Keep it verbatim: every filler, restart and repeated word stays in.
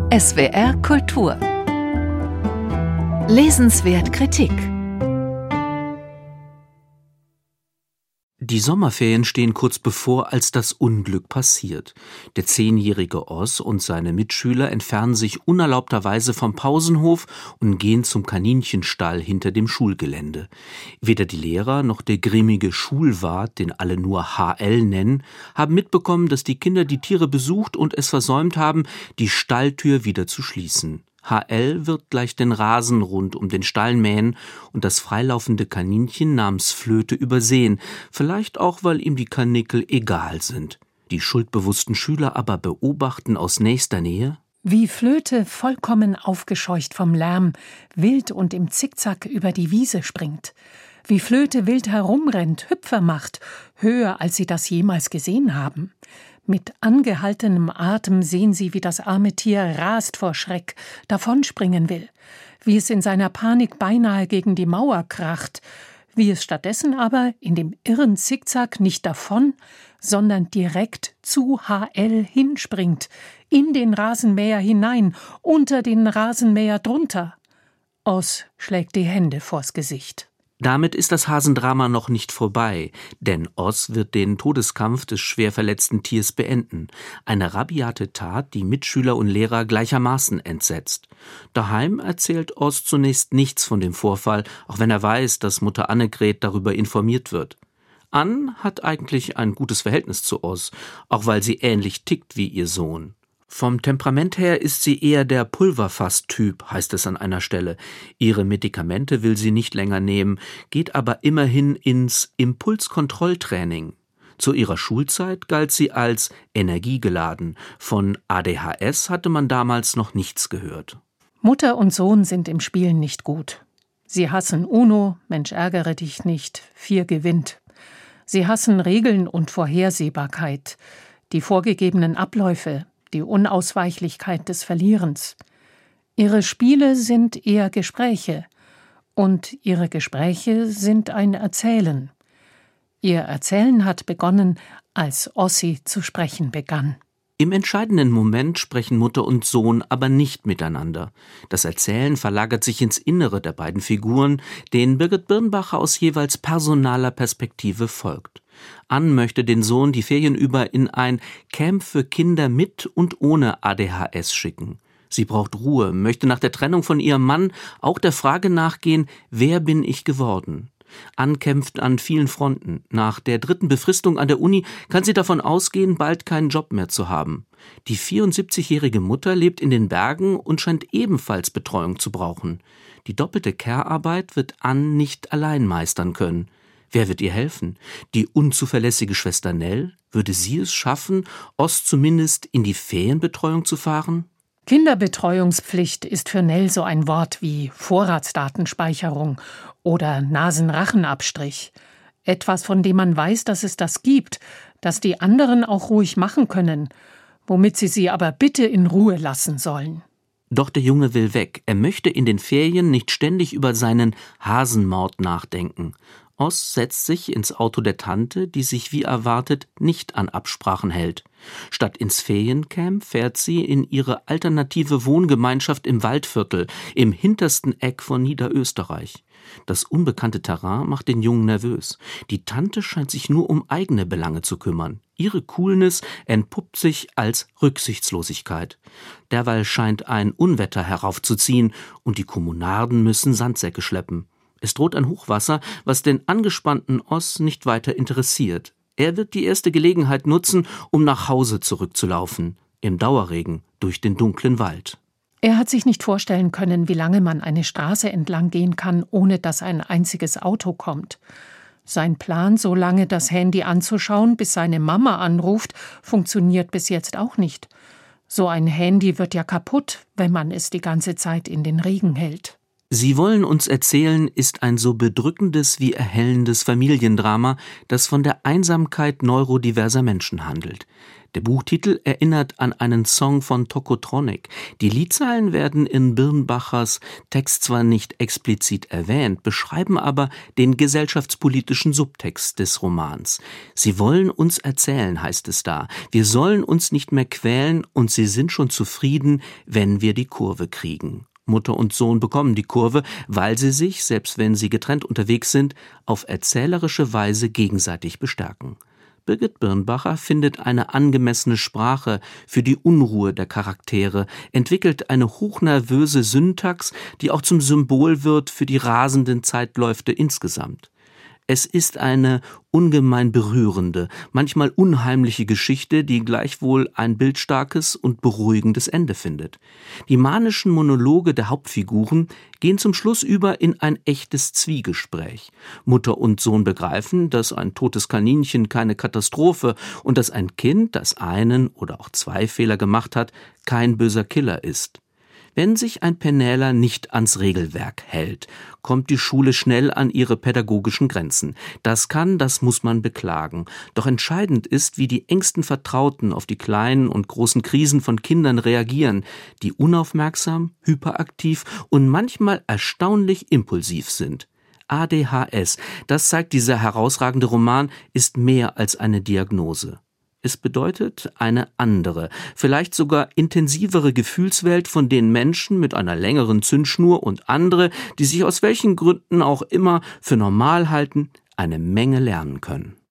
S W R Kultur. Lesenswert Kritik. Die Sommerferien stehen kurz bevor, als das Unglück passiert. Der zehnjährige Oz und seine Mitschüler entfernen sich unerlaubterweise vom Pausenhof und gehen zum Kaninchenstall hinter dem Schulgelände. Weder die Lehrer noch der grimmige Schulwart, den alle nur H L nennen, haben mitbekommen, dass die Kinder die Tiere besucht und es versäumt haben, die Stalltür wieder zu schließen. H L wird gleich den Rasen rund um den Stall mähen und das freilaufende Kaninchen namens Flöte übersehen, vielleicht auch, weil ihm die Karnickel egal sind. Die schuldbewussten Schüler aber beobachten aus nächster Nähe, wie Flöte, vollkommen aufgescheucht vom Lärm, wild und im Zickzack über die Wiese springt. Wie Flöte wild herumrennt, Hüpfer macht, höher als sie das jemals gesehen haben. Mit angehaltenem Atem sehen sie, wie das arme Tier rast vor Schreck, davonspringen will, wie es in seiner Panik beinahe gegen die Mauer kracht, wie es stattdessen aber in dem irren Zickzack nicht davon, sondern direkt zu H L hinspringt, in den Rasenmäher hinein, unter den Rasenmäher drunter. Oz schlägt die Hände vors Gesicht. Damit ist das Hasendrama noch nicht vorbei, denn Oz wird den Todeskampf des schwer verletzten Tiers beenden. Eine rabiate Tat, die Mitschüler und Lehrer gleichermaßen entsetzt. Daheim erzählt Oz zunächst nichts von dem Vorfall, auch wenn er weiß, dass Mutter Annegret darüber informiert wird. Ann hat eigentlich ein gutes Verhältnis zu Oz, auch weil sie ähnlich tickt wie ihr Sohn. Vom Temperament her ist sie eher der Pulverfass-Typ, heißt es an einer Stelle. Ihre Medikamente will sie nicht länger nehmen, geht aber immerhin ins Impulskontrolltraining. Zu ihrer Schulzeit galt sie als energiegeladen. Von A D H S hatte man damals noch nichts gehört. Mutter und Sohn sind im Spielen nicht gut. Sie hassen Uno, Mensch ärgere dich nicht, vier gewinnt. Sie hassen Regeln und Vorhersehbarkeit, die vorgegebenen Abläufe, die Unausweichlichkeit des Verlierens. Ihre Spiele sind eher Gespräche, und ihre Gespräche sind ein Erzählen. Ihr Erzählen hat begonnen, als Ossi zu sprechen begann. Im entscheidenden Moment sprechen Mutter und Sohn aber nicht miteinander. Das Erzählen verlagert sich ins Innere der beiden Figuren, denen Birgit Birnbacher aus jeweils personaler Perspektive folgt. Ann möchte den Sohn die Ferien über in ein Camp für Kinder mit und ohne A D H S schicken. Sie braucht Ruhe, möchte nach der Trennung von ihrem Mann auch der Frage nachgehen, wer bin ich geworden? Ann kämpft an vielen Fronten. Nach der dritten Befristung an der Uni kann sie davon ausgehen, bald keinen Job mehr zu haben. Die vierundsiebzigjährige Mutter lebt in den Bergen und scheint ebenfalls Betreuung zu brauchen. Die doppelte Care-Arbeit wird Ann nicht allein meistern können. Wer wird ihr helfen? Die unzuverlässige Schwester Nell? Würde sie es schaffen, Oz zumindest in die Ferienbetreuung zu fahren? Kinderbetreuungspflicht ist für Nell so ein Wort wie Vorratsdatenspeicherung oder Nasenrachenabstrich. Etwas, von dem man weiß, dass es das gibt, das die anderen auch ruhig machen können, womit sie sie aber bitte in Ruhe lassen sollen. Doch der Junge will weg. Er möchte in den Ferien nicht ständig über seinen Hasenmord nachdenken. Oz setzt sich ins Auto der Tante, die sich wie erwartet nicht an Absprachen hält. Statt ins Feriencamp fährt sie in ihre alternative Wohngemeinschaft im Waldviertel, im hintersten Eck von Niederösterreich. Das unbekannte Terrain macht den Jungen nervös. Die Tante scheint sich nur um eigene Belange zu kümmern. Ihre Coolness entpuppt sich als Rücksichtslosigkeit. Derweil scheint ein Unwetter heraufzuziehen und die Kommunarden müssen Sandsäcke schleppen. Es droht ein Hochwasser, was den angespannten Oz nicht weiter interessiert. Er wird die erste Gelegenheit nutzen, um nach Hause zurückzulaufen. Im Dauerregen durch den dunklen Wald. Er hat sich nicht vorstellen können, wie lange man eine Straße entlang gehen kann, ohne dass ein einziges Auto kommt. Sein Plan, so lange das Handy anzuschauen, bis seine Mama anruft, funktioniert bis jetzt auch nicht. So ein Handy wird ja kaputt, wenn man es die ganze Zeit in den Regen hält. Sie wollen uns erzählen, ist ein so bedrückendes wie erhellendes Familiendrama, das von der Einsamkeit neurodiverser Menschen handelt. Der Buchtitel erinnert an einen Song von Tokotronic. Die Liedzeilen werden in Birnbachers Text zwar nicht explizit erwähnt, beschreiben aber den gesellschaftspolitischen Subtext des Romans. Sie wollen uns erzählen, heißt es da. Wir sollen uns nicht mehr quälen und sie sind schon zufrieden, wenn wir die Kurve kriegen. Mutter und Sohn bekommen die Kurve, weil sie sich, selbst wenn sie getrennt unterwegs sind, auf erzählerische Weise gegenseitig bestärken. Birgit Birnbacher findet eine angemessene Sprache für die Unruhe der Charaktere, entwickelt eine hochnervöse Syntax, die auch zum Symbol wird für die rasenden Zeitläufe insgesamt. Es ist eine ungemein berührende, manchmal unheimliche Geschichte, die gleichwohl ein bildstarkes und beruhigendes Ende findet. Die manischen Monologe der Hauptfiguren gehen zum Schluss über in ein echtes Zwiegespräch. Mutter und Sohn begreifen, dass ein totes Kaninchen keine Katastrophe und dass ein Kind, das einen oder auch zwei Fehler gemacht hat, kein böser Killer ist. Wenn sich ein Penäler nicht ans Regelwerk hält, kommt die Schule schnell an ihre pädagogischen Grenzen. Das kann, das muss man beklagen. Doch entscheidend ist, wie die engsten Vertrauten auf die kleinen und großen Krisen von Kindern reagieren, die unaufmerksam, hyperaktiv und manchmal erstaunlich impulsiv sind. A D H S, das zeigt dieser herausragende Roman, ist mehr als eine Diagnose. Es bedeutet eine andere, vielleicht sogar intensivere Gefühlswelt von den Menschen mit einer längeren Zündschnur und andere, die sich aus welchen Gründen auch immer für normal halten, eine Menge lernen können.